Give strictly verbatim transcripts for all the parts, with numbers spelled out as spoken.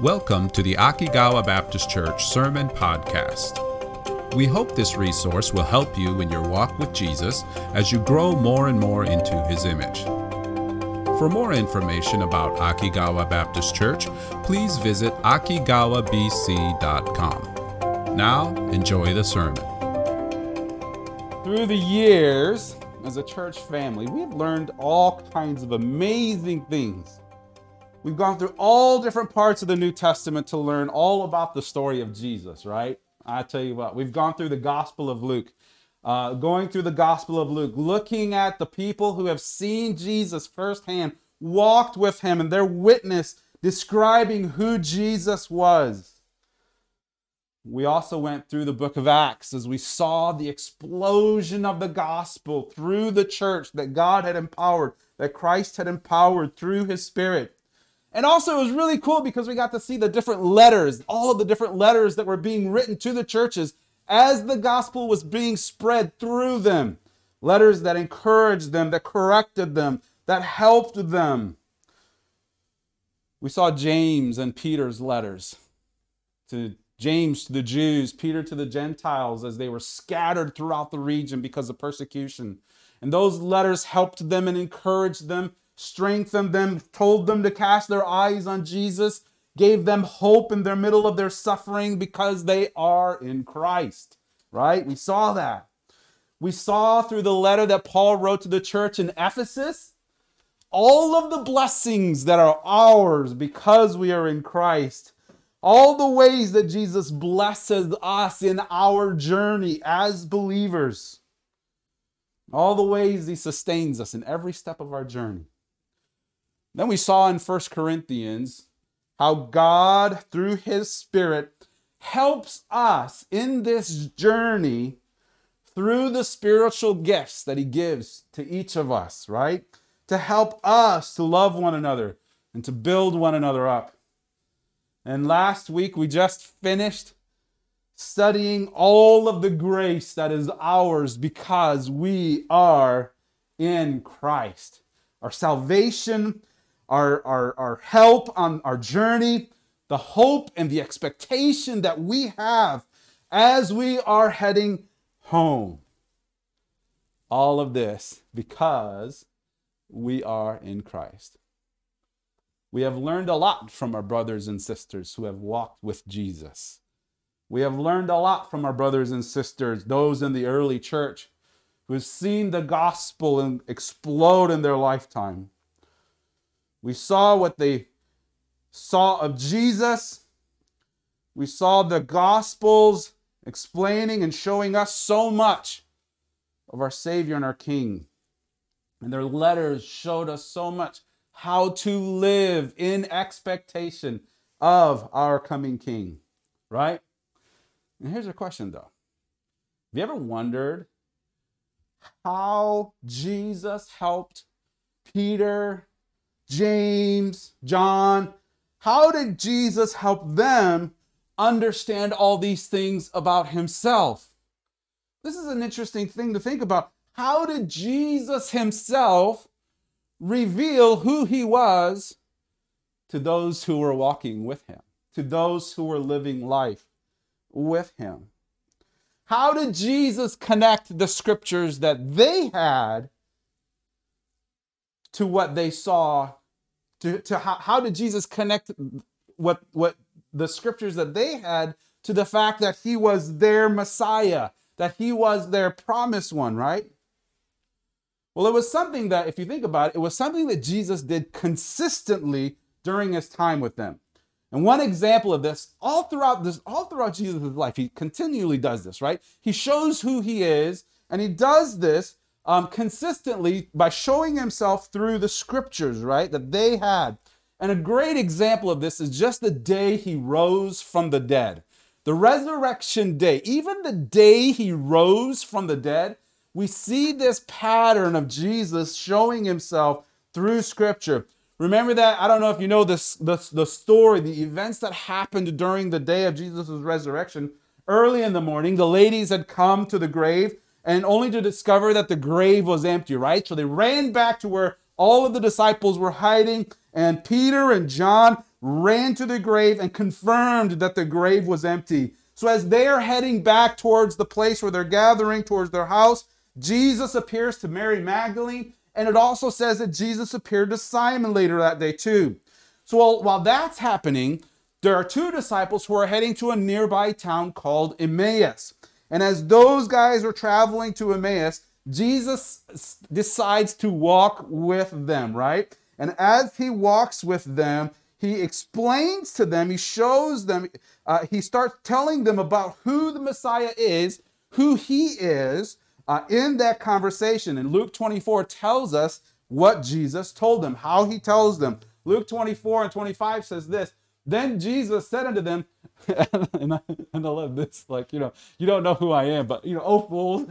Welcome to the Akigawa Baptist Church Sermon Podcast. We hope this resource will help you in your walk with Jesus as you grow more and more into His image. For more information about Akigawa Baptist Church, please visit akigawa b c dot com. Now, enjoy the sermon. Through the years, as a church family, we've learned all kinds of amazing things. We've gone through all different parts of the New Testament to learn all about the story of Jesus, right? I tell you what, we've gone through the Gospel of Luke, uh, going through the Gospel of Luke, looking at the people who have seen Jesus firsthand, walked with Him, and their witness describing who Jesus was. We also went through the book of Acts as we saw the explosion of the gospel through the church that God had empowered, that Christ had empowered through His Spirit. And also it was really cool because we got to see the different letters, all of the different letters that were being written to the churches as the gospel was being spread through them. Letters that encouraged them, that corrected them, that helped them. We saw James and Peter's letters. To James to the Jews, Peter to the Gentiles as they were scattered throughout the region because of persecution. And those letters helped them and encouraged them, strengthened them, told them to cast their eyes on Jesus, gave them hope in the middle of their suffering because they are in Christ, right? We saw that. We saw through the letter that Paul wrote to the church in Ephesus, all of the blessings that are ours because we are in Christ, all the ways that Jesus blesses us in our journey as believers, all the ways He sustains us in every step of our journey. Then we saw in First Corinthians how God, through His Spirit, helps us in this journey through the spiritual gifts that He gives to each of us, right? To help us to love one another and to build one another up. And last week we just finished studying all of the grace that is ours because we are in Christ. Our salvation, Our, our, our help on our journey, the hope and the expectation that we have as we are heading home. All of this because we are in Christ. We have learned a lot from our brothers and sisters who have walked with Jesus. We have learned a lot from our brothers and sisters, those in the early church who have seen the gospel explode in their lifetime. We saw what they saw of Jesus. We saw the Gospels explaining and showing us so much of our Savior and our King. And their letters showed us so much how to live in expectation of our coming King, right? And here's a question though. Have you ever wondered how Jesus helped Peter, James, John? How did Jesus help them understand all these things about Himself? This is an interesting thing to think about. How did Jesus Himself reveal who He was to those who were walking with Him, to those who were living life with Him? How did Jesus connect the scriptures that they had to what they saw, to, to how, how did Jesus connect what, what the scriptures that they had to the fact that He was their Messiah, that He was their promised one, right? Well, it was something that, if you think about it, it was something that Jesus did consistently during His time with them. And one example of this, all throughout this, all throughout Jesus' life, He continually does this, right? He shows who He is, and He does this Um, consistently by showing Himself through the scriptures, right, that they had. And a great example of this is just the day He rose from the dead. The resurrection day, even the day He rose from the dead, we see this pattern of Jesus showing Himself through scripture. Remember that, I don't know if you know this, the, the story, the events that happened during the day of Jesus' resurrection. Early in the morning, the ladies had come to the grave, and only to discover that the grave was empty, right? So they ran back to where all of the disciples were hiding, and Peter and John ran to the grave and confirmed that the grave was empty. So as they are heading back towards the place where they're gathering, towards their house, Jesus appears to Mary Magdalene, and it also says that Jesus appeared to Simon later that day too. So while, while that's happening, there are two disciples who are heading to a nearby town called Emmaus. And as those guys are traveling to Emmaus, Jesus decides to walk with them, right? And as he walks with them, he explains to them, he shows them, uh, he starts telling them about who the Messiah is, who he is uh, in that conversation. And Luke twenty-four tells us what Jesus told them, how he tells them. Luke twenty-four and twenty-five says this, "Then Jesus said unto them," and, I, and I love this, like, you know, you don't know who I am, but, you know, oh, fools.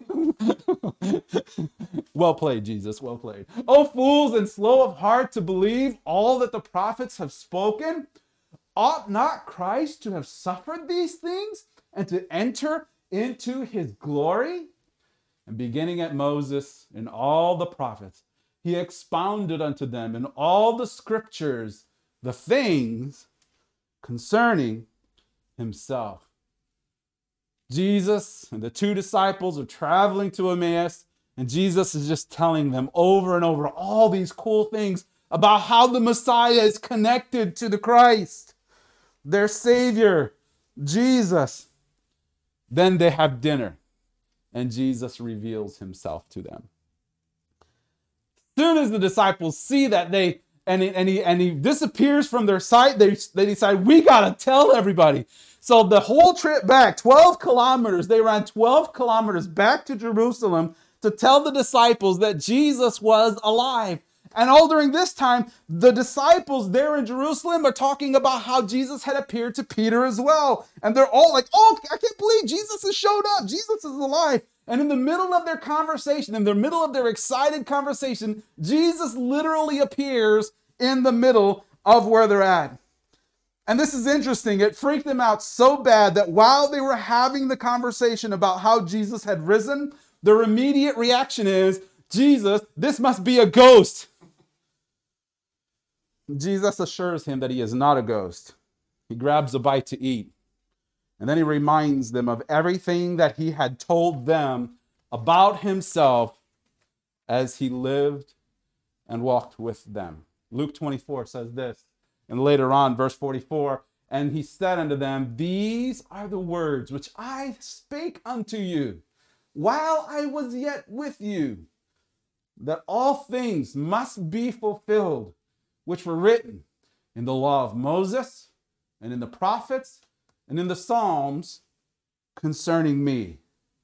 Well played, Jesus, well played. "Oh, fools and slow of heart to believe all that the prophets have spoken. Ought not Christ to have suffered these things and to enter into his glory?" And beginning at Moses and all the prophets, he expounded unto them in all the scriptures the things concerning himself. Jesus and the two disciples are traveling to Emmaus, and Jesus is just telling them over and over all these cool things about how the Messiah is connected to the Christ, their Savior, Jesus. Then they have dinner, and Jesus reveals himself to them. As soon as the disciples see that, they and he, and he, and he disappears from their sight, they, they decide, we got to tell everybody. So the whole trip back, twelve kilometers, they ran twelve kilometers back to Jerusalem to tell the disciples that Jesus was alive. And all during this time, the disciples there in Jerusalem are talking about how Jesus had appeared to Peter as well. And they're all like, oh, I can't believe Jesus has showed up. Jesus is alive. And in the middle of their conversation, in the middle of their excited conversation, Jesus literally appears in the middle of where they're at. And this is interesting. It freaked them out so bad that while they were having the conversation about how Jesus had risen, their immediate reaction is, Jesus, this must be a ghost. Jesus assures him that he is not a ghost. He grabs a bite to eat. And then he reminds them of everything that he had told them about himself as he lived and walked with them. Luke twenty-four says this, and later on, verse forty-four, "And he said unto them, These are the words which I spake unto you while I was yet with you, that all things must be fulfilled, which were written in the law of Moses and in the prophets and in the Psalms concerning me.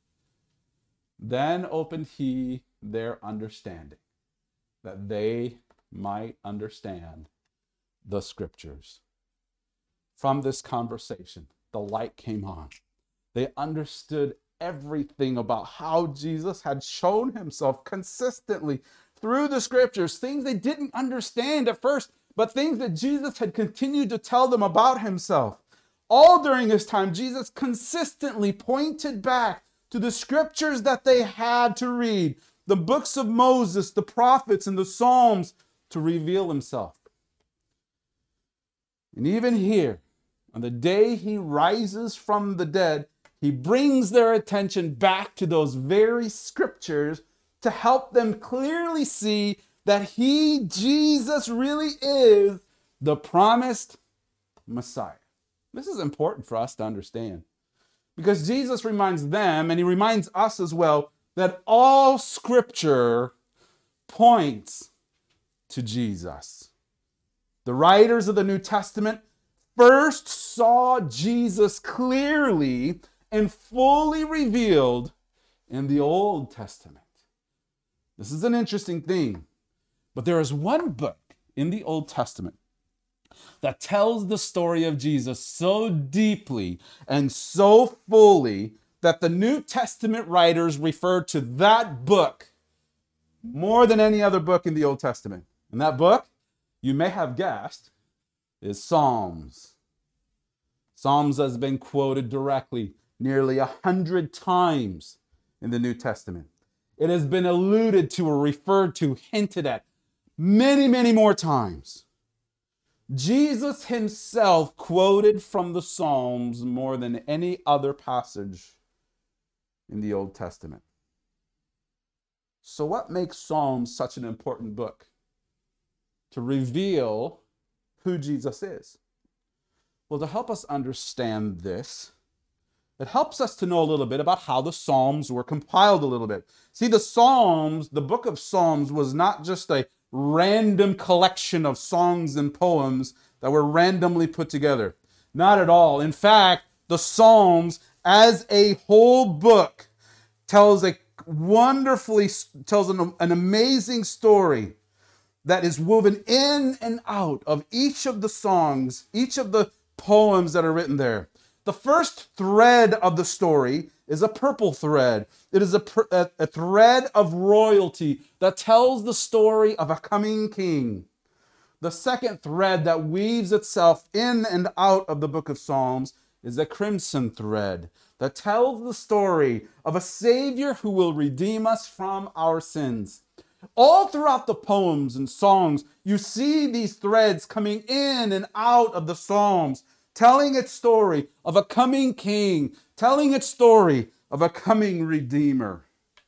Then opened he their understanding, that they might understand the scriptures." From this conversation, the light came on. They understood everything about how Jesus had shown himself consistently through the scriptures, things they didn't understand at first, but things that Jesus had continued to tell them about himself. All during this time, Jesus consistently pointed back to the scriptures that they had to read, the books of Moses, the prophets, and the Psalms, to reveal himself. And even here, on the day he rises from the dead, he brings their attention back to those very scriptures to help them clearly see that he, Jesus, really is the promised Messiah. This is important for us to understand, because Jesus reminds them, and he reminds us as well, that all scripture points to Jesus. The writers of the New Testament first saw Jesus clearly and fully revealed in the Old Testament. This is an interesting thing, but there is one book in the Old Testament that tells the story of Jesus so deeply and so fully that the New Testament writers refer to that book more than any other book in the Old Testament. And that book, you may have guessed, is Psalms. Psalms has been quoted directly nearly a hundred times in the New Testament. It has been alluded to or referred to, hinted at many, many more times. Jesus himself quoted from the Psalms more than any other passage in the Old Testament. So what makes Psalms such an important book? To reveal who Jesus is. Well, to help us understand this, it helps us to know a little bit about how the Psalms were compiled a little bit. See, the Psalms, the book of Psalms was not just a random collection of songs and poems that were randomly put together. Not at all. In fact, the Psalms as a whole book tells a wonderfully, tells an, an amazing story that is woven in and out of each of the songs, each of the poems that are written there. The first thread of the story is a purple thread. It is a, a, a thread of royalty that tells the story of a coming king. The second thread that weaves itself in and out of the book of Psalms is a crimson thread that tells the story of a Savior who will redeem us from our sins. All throughout the poems and songs, you see these threads coming in and out of the Psalms, telling its story of a coming king, telling its story of a coming redeemer.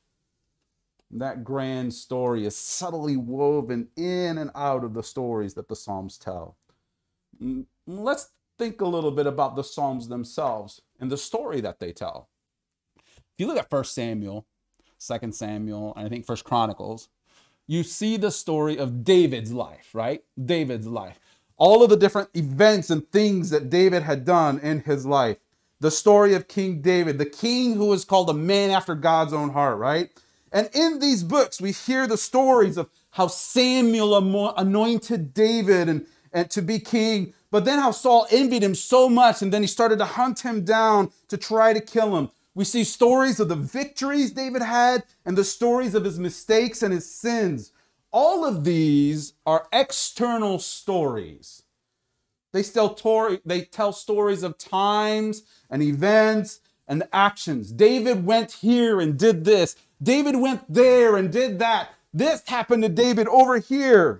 That grand story is subtly woven in and out of the stories that the Psalms tell. Let's think a little bit about the Psalms themselves and the story that they tell. If you look at First Samuel, Second Samuel, and I think First Chronicles, you see the story of David's life, right? David's life. All of the different events and things that David had done in his life. The story of King David, the king who was called a man after God's own heart, right? And in these books, we hear the stories of how Samuel anointed David and, and to be king, but then how Saul envied him so much, and then he started to hunt him down to try to kill him. We see stories of the victories David had and the stories of his mistakes and his sins. All of these are external stories. They tell, tor- they tell stories of times and events and actions. David went here and did this. David went there and did that. This happened to David over here.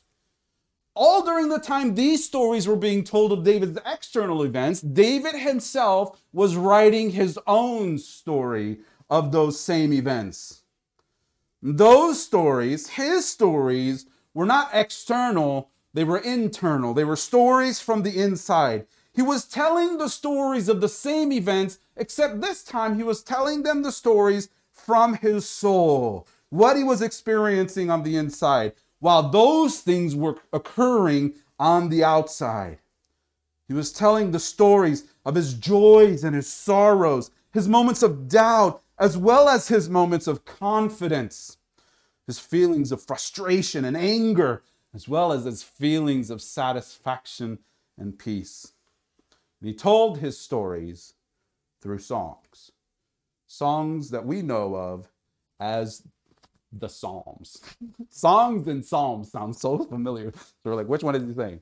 All during the time these stories were being told of David's external events, David himself was writing his own story of those same events. Those stories, his stories, were not external, they were internal. They were stories from the inside. He was telling the stories of the same events, except this time he was telling them the stories from his soul, what he was experiencing on the inside, while those things were occurring on the outside. He was telling the stories of his joys and his sorrows, his moments of doubt, as well as his moments of confidence, his feelings of frustration and anger, as well as his feelings of satisfaction and peace. And he told his stories through songs, songs that we know of as the Psalms. Songs and Psalms sound so familiar. So we're like, which one is he saying?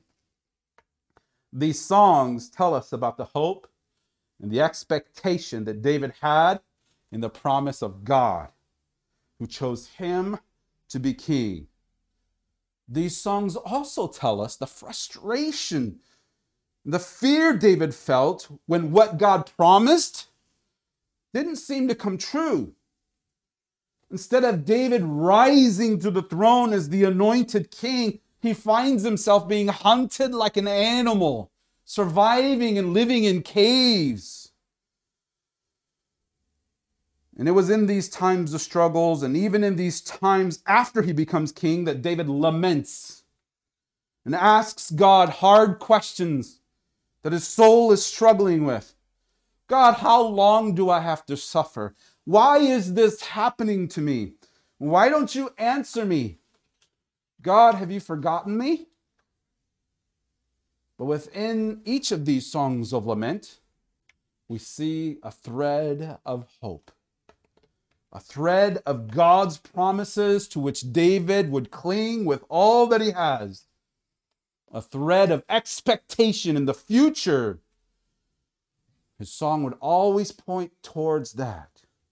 These songs tell us about the hope and the expectation that David had in the promise of God, who chose him to be king. These songs also tell us the frustration, the fear David felt when what God promised didn't seem to come true. Instead of David rising to the throne as the anointed king, he finds himself being hunted like an animal, surviving and living in caves. And it was in these times of struggles, and even in these times after he becomes king, that David laments and asks God hard questions that his soul is struggling with. God, how long do I have to suffer? Why is this happening to me? Why don't you answer me? God, have you forgotten me? But within each of these songs of lament, we see a thread of hope. A thread of God's promises to which David would cling with all that he has. A thread of expectation in the future. His song would always point towards that.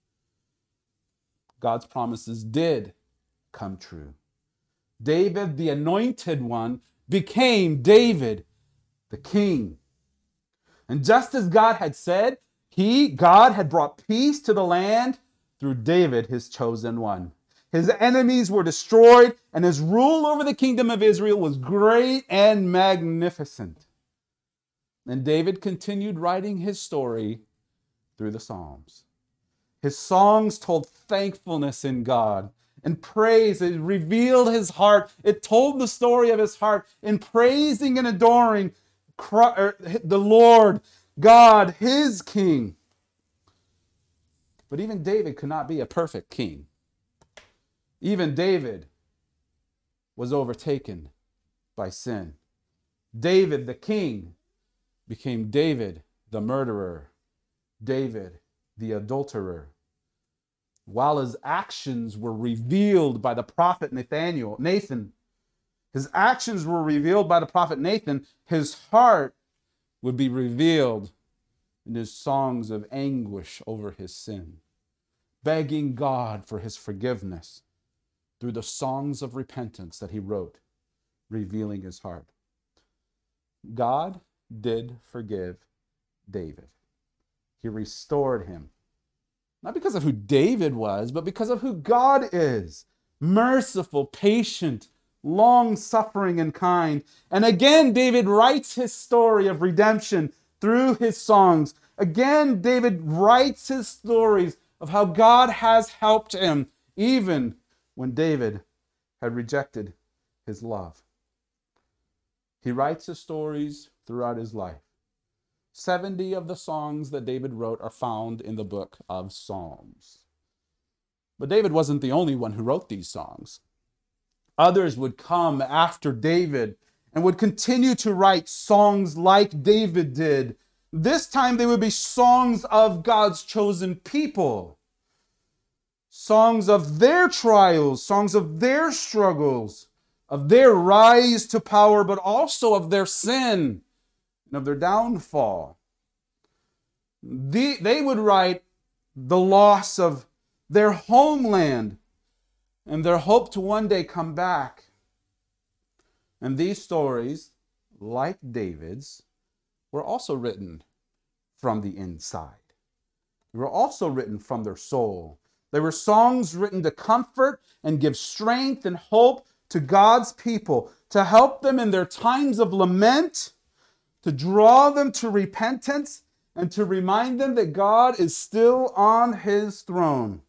God's promises did come true. David, the anointed one, became David the king. And just as God had said, he, God, had brought peace to the land through David, his chosen one. His enemies were destroyed, and his rule over the kingdom of Israel was great and magnificent. And David continued writing his story through the Psalms. His songs told thankfulness in God and praise. It revealed his heart. It told the story of his heart in praising and adoring the Lord, God, his king. But even David could not be a perfect king. Even David was overtaken by sin. David, the king, became David, the murderer. David, the adulterer. While his actions were revealed by the prophet Nathaniel, Nathan, his actions were revealed by the prophet Nathan, his heart would be revealed in his songs of anguish over his sin, begging God for his forgiveness through the songs of repentance that he wrote, revealing his heart. God did forgive David. He restored him. Not because of who David was, but because of who God is. Merciful, patient, long-suffering, and kind. And again, David writes his story of redemption through his songs. Again, David writes his stories of how God has helped him, even when David had rejected his love. He writes his stories throughout his life. seventy of the songs that David wrote are found in the book of Psalms. But David wasn't the only one who wrote these songs. Others would come after David and would continue to write songs like David did. This time they would be songs of God's chosen people. Songs of their trials, songs of their struggles, of their rise to power, but also of their sin and of their downfall. The, they would write the loss of their homeland and their hope to one day come back. And these stories, like David's, were also written from the inside. They were also written from their soul. They were songs written to comfort and give strength and hope to God's people, to help them in their times of lament, to draw them to repentance, and to remind them that God is still on his throne.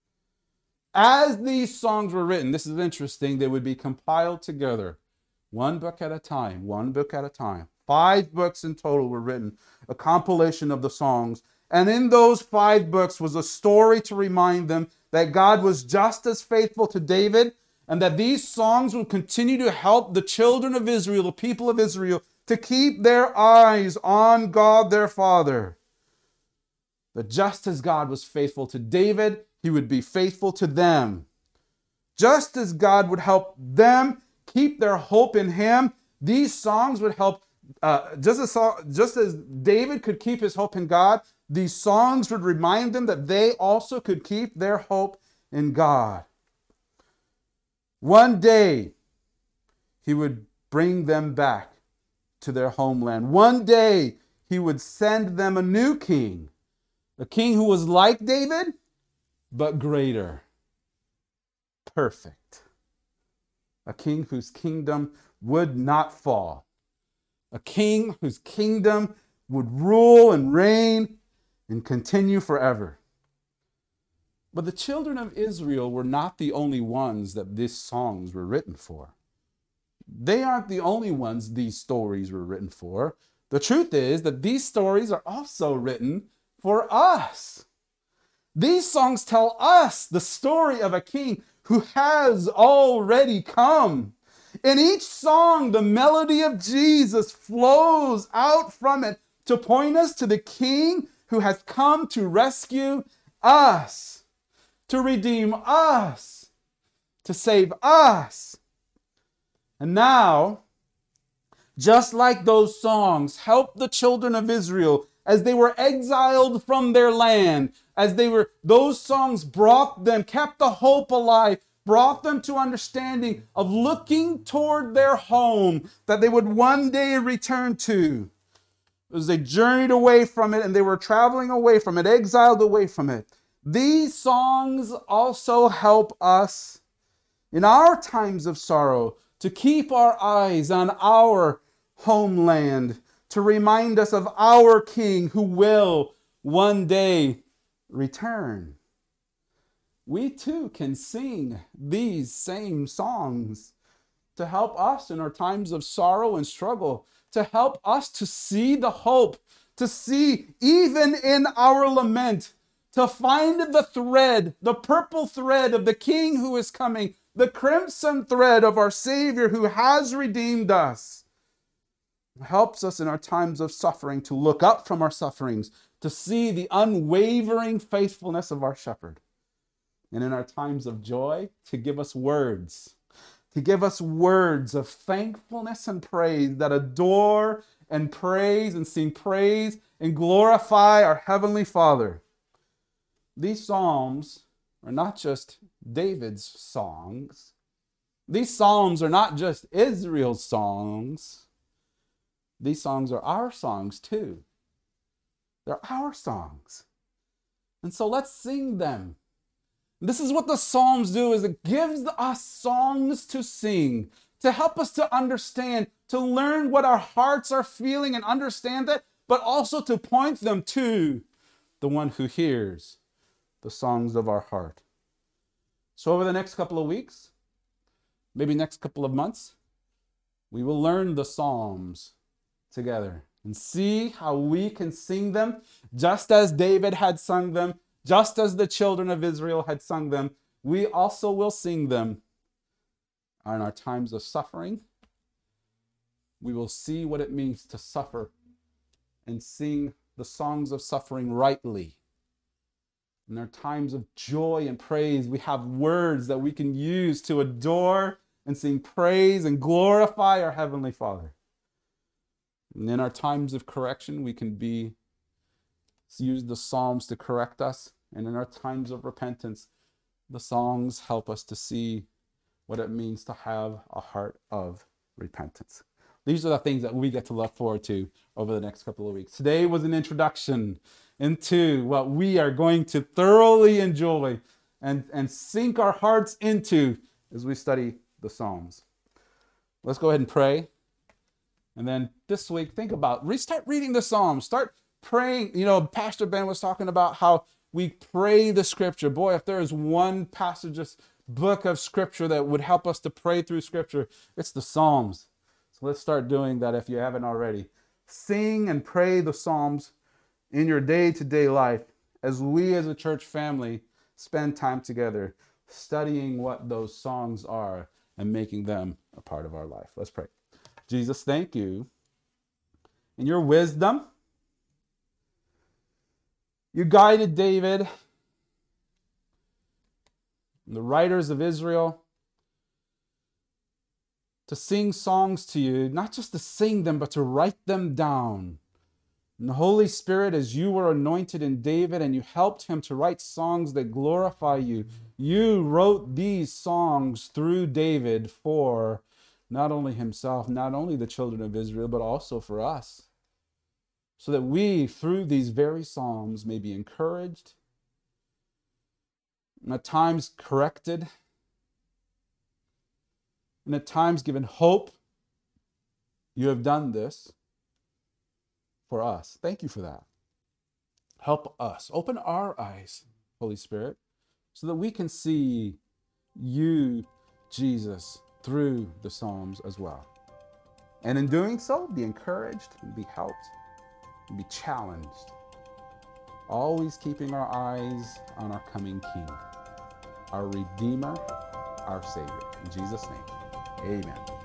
As these songs were written, this is interesting, they would be compiled together, one book at a time, one book at a time. Five books in total were written, a compilation of the songs. And in those five books was a story to remind them that God was just as faithful to David, and that these songs would continue to help the children of Israel, the people of Israel, to keep their eyes on God their Father. That just as God was faithful to David, he would be faithful to them. Just as God would help them keep their hope in him, these songs would help, uh, just, as, just as David could keep his hope in God, these songs would remind them that they also could keep their hope in God. One day, he would bring them back to their homeland. One day, he would send them a new king, a king who was like David, but greater, perfect. A king whose kingdom would not fall. A king whose kingdom would rule and reign and continue forever. But the children of Israel were not the only ones that these songs were written for. They aren't the only ones these stories were written for. The truth is that these stories are also written for us. These songs tell us the story of a king who has already come. In each song, the melody of Jesus flows out from it to point us to the king who has come to rescue us, to redeem us, to save us. And now, just like those songs helped the children of Israel as they were exiled from their land, as they were, those songs brought them, kept the hope alive brought them to understanding of looking toward their home that they would one day return to. As they journeyed away from it and they were traveling away from it, exiled away from it. These songs also help us in our times of sorrow to keep our eyes on our homeland, to remind us of our King who will one day return. We too can sing these same songs to help us in our times of sorrow and struggle, to help us to see the hope, to see even in our lament, to find the thread, the purple thread of the King who is coming, the crimson thread of our Savior who has redeemed us. It helps us in our times of suffering to look up from our sufferings, to see the unwavering faithfulness of our Shepherd. And in our times of joy, to give us words, to give us words of thankfulness and praise that adore and praise and sing praise and glorify our Heavenly Father. These psalms are not just David's songs. These psalms are not just Israel's songs. These songs are our songs too. They're our songs. And so let's sing them. This is what the Psalms do, is it gives us songs to sing, to help us to understand, to learn what our hearts are feeling and understand that, but also to point them to the one who hears the songs of our heart. So over the next couple of weeks, maybe next couple of months, we will learn the Psalms together and see how we can sing them just as David had sung them, just as the children of Israel had sung them. We also will sing them in our times of suffering. We will see what it means to suffer and sing the songs of suffering rightly. In our times of joy and praise, we have words that we can use to adore and sing praise and glorify our Heavenly Father. And in our times of correction, we can be use the Psalms to correct us. And in our times of repentance, the songs help us to see what it means to have a heart of repentance. These are the things that we get to look forward to over the next couple of weeks. Today was an introduction into what we are going to thoroughly enjoy and, and sink our hearts into as we study the Psalms. Let's go ahead and pray. And then this week, think about, restart reading the Psalms. Start praying. You know, Pastor Ben was talking about how we pray the Scripture. Boy, if there is one passage, book of Scripture that would help us to pray through Scripture, it's the Psalms. So let's start doing that if you haven't already. Sing and pray the Psalms in your day-to-day life as we as a church family spend time together studying what those songs are and making them a part of our life. Let's pray. Jesus, thank you. In your wisdom, you guided David and the writers of Israel to sing songs to you, not just to sing them, but to write them down. And the Holy Spirit, as you were anointed in David and you helped him to write songs that glorify you, you wrote these songs through David for not only himself, not only the children of Israel, but also for us, so that we, through these very psalms, may be encouraged, and at times corrected, and at times given hope. You have done this for us. Thank you for that. Help us. Open our eyes, Holy Spirit, so that we can see you, Jesus, through the Psalms as well. And in doing so, be encouraged and be helped and be challenged. Always keeping our eyes on our coming King, our Redeemer, our Savior. In Jesus' name, amen.